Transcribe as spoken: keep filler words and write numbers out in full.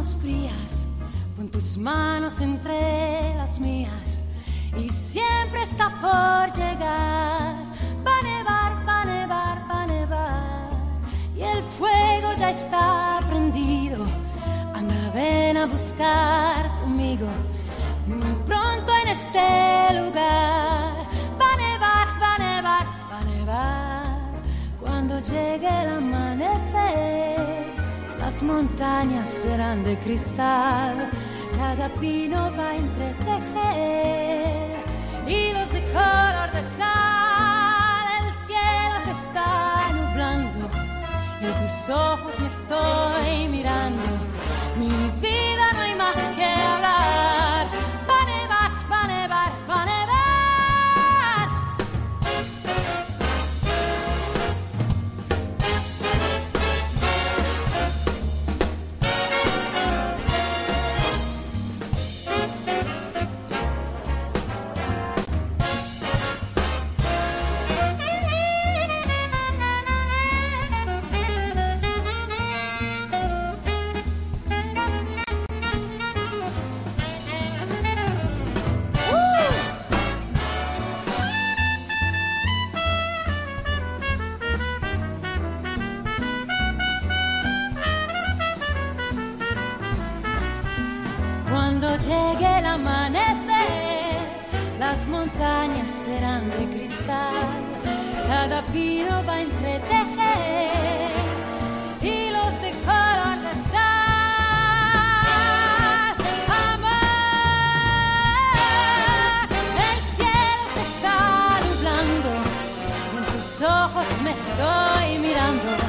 manos frías, pon tus manos entre las mías y siempre está por llegar. Va a nevar, va a nevar, va a nevar y el fuego ya está prendido. Anda, ven a buscar conmigo muy pronto en este lugar. Va a nevar, va a nevar, va a nevar cuando llegue el amanecer. Las montañas serán de cristal, cada pino va a entretejer hilos de color de sal. El cielo se está nublando y en tus ojos me estoy mirando. Mi vida no hay más que hablar. Va a nevar, va a nevar, va a nevar. Cuando llegue el amanecer, las montañas serán de cristal, cada pino va a entretejer hilos de color de sal. Amor, el cielo se está nublando y en tus ojos me estoy mirando.